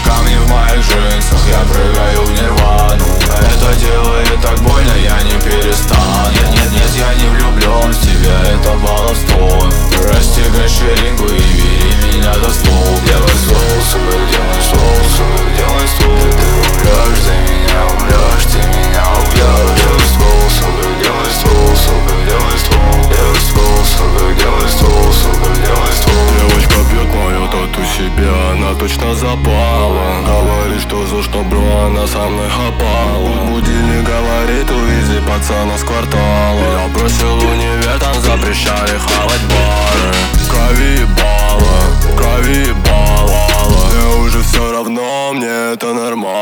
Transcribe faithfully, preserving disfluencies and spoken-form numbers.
камни в моих джинсах, я прыгаю в нирвану. Это делает так больно, я не перестану. Нет, нет, нет, я не влюблен в тебя, это баловство. Расстегай ширинку и бери меня за стол. Делай ствол, сука, делай ствол, сука, делай ствол. Ты умрешь, ты меня умрешь, ты меня убьешь. Делай ствол, сука, делай ствол, сука, делай ствол. Делай ствол, сука, делай ствол, сука, делай ствол. Девочка бьет мою тату себе, она точно запала. Говорит, что за что, бро, она со мной хапала. Будильник говорит, увези пацана с квартала. Я бросил универ, там запрещали хавать бары. Крови ебало, крови ебало. Мне уже все равно, мне это нормально.